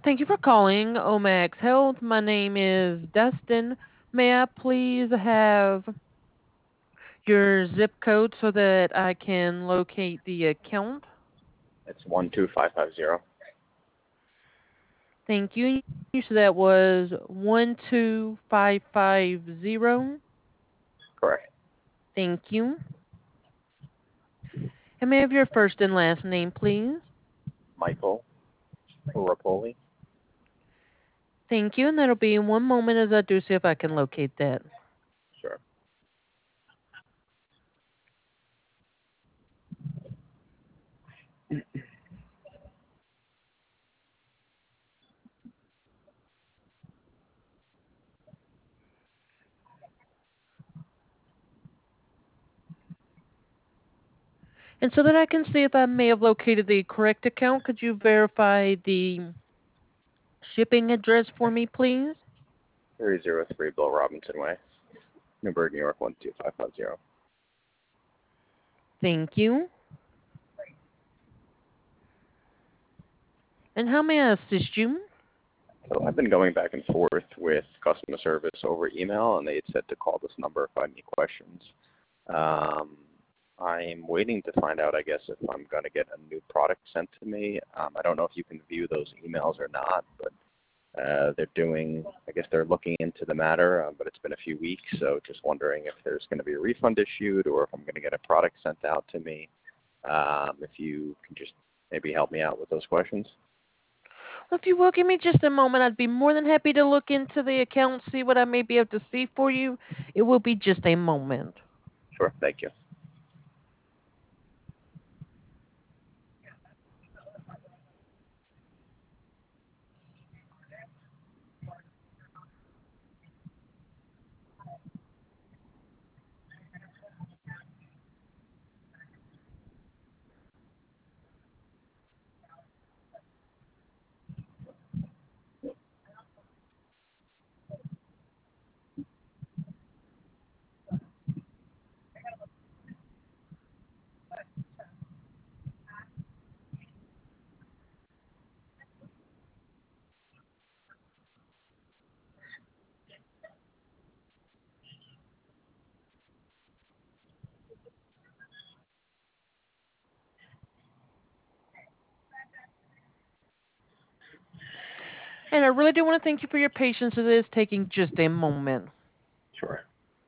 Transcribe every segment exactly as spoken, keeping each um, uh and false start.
Thank you for calling Omax Health. My name is Dustin. May I please have your zip code so that I can locate the account? It's one two five five zero. Thank you. You said that was one two five five zero. Correct. Thank you. And may I have your first and last name, please? Michael Rapoli. Thank you. And that'll be in one moment as I do see if I can locate that. Sure. And so that I can see if I may have located the correct account, could you verify the shipping address for me, please? three zero three Bill Robinson Way, Newburgh, New York one two five five zero. Thank you. And how may I assist you? So I've been going back and forth with customer service over email, and they had said to call this number if I have any questions. Um, I'm waiting to find out, I guess, if I'm going to get a new product sent to me. Um, I don't know if you can view those emails or not, but uh, they're doing, I guess they're looking into the matter, uh, but it's been a few weeks, so just wondering if there's going to be a refund issued or if I'm going to get a product sent out to me. Um, if you can just maybe help me out with those questions. Well, if you will give me just a moment, I'd be more than happy to look into the account, see what I may be able to see for you. It will be just a moment. Sure, thank you. And I really do want to thank you for your patience. It is taking just a moment. Sure.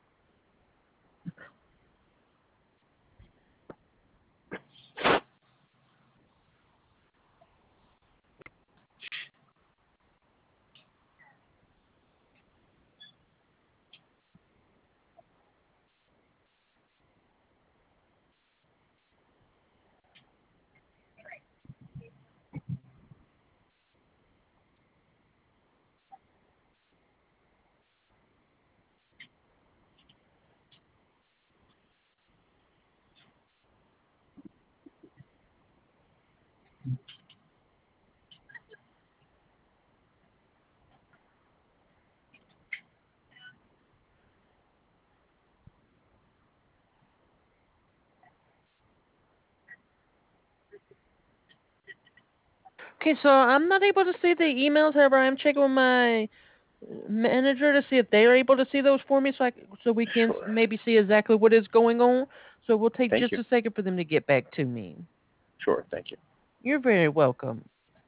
Okay, so I'm not able to see the emails. However, I'm checking with my manager to see if they're able to see those for me, so I, so we can s- Sure. maybe see exactly what is going on. So we'll take Thank just you. a second for them to get back to me. Sure, thank you. You're very welcome.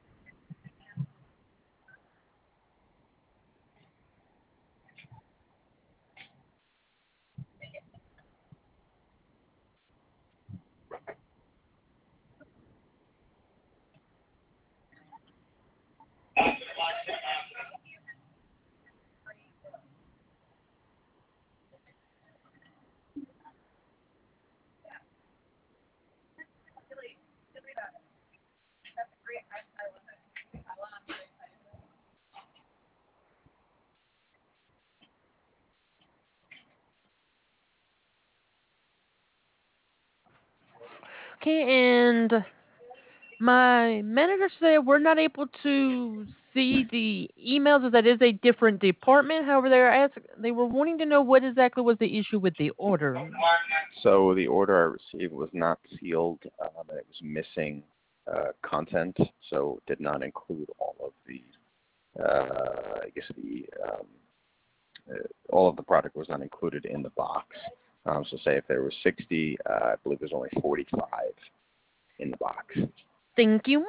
Okay, and my manager said we're not able to see the emails as that is a different department. However, they were ask, they were wanting to know what exactly was the issue with the order. So the order I received was not sealed, um, and it was missing uh, content, so it did not include all of the uh, I guess the um, uh, all of the product was not included in the box. Um, so say if there was sixty, uh, I believe there's only forty-five in the box. Thank you.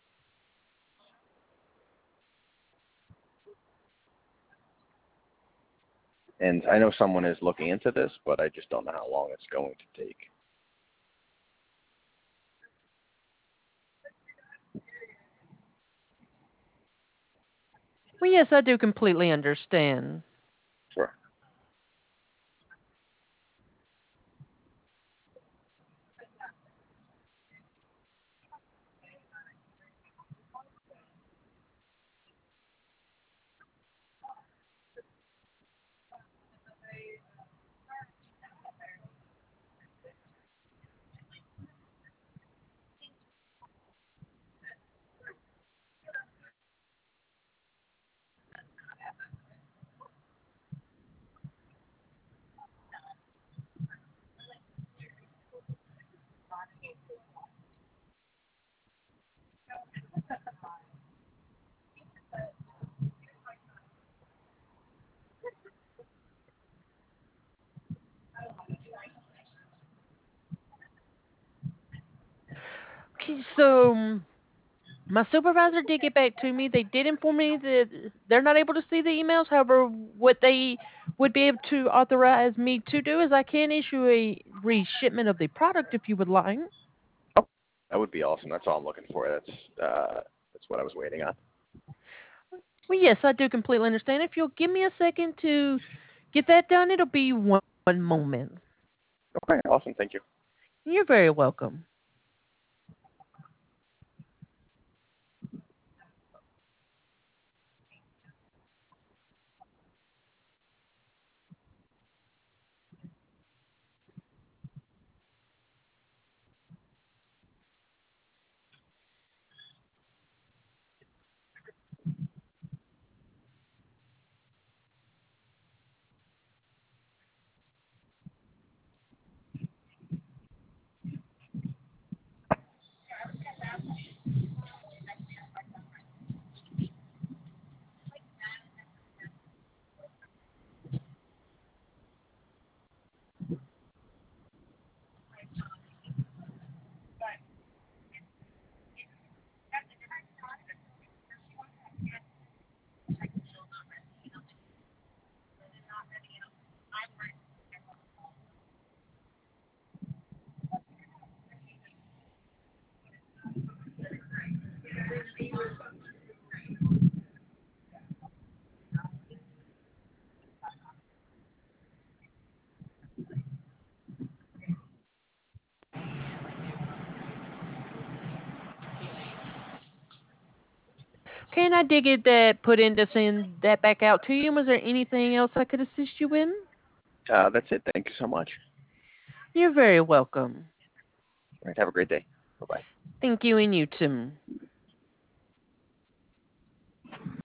And I know someone is looking into this, but I just don't know how long it's going to take. Well, yes, I do completely understand. Sure. Okay, so mm, my supervisor did get back to me. They did inform me that they're not able to see the emails. However, what they would be able to authorize me to do is I can issue a reshipment of the product if you would like. Oh, that would be awesome. That's all I'm looking for. That's uh, that's what I was waiting on. Well, yes, I do completely understand. If you'll give me a second to get that done, it'll be one, one moment. Okay, awesome. Thank you. You're very welcome. Okay, and I did get that put in to send that back out to you. Was there anything else I could assist you in? Uh, that's it. Thank you so much. You're very welcome. All right, have a great day. Bye bye. Thank you, and you too.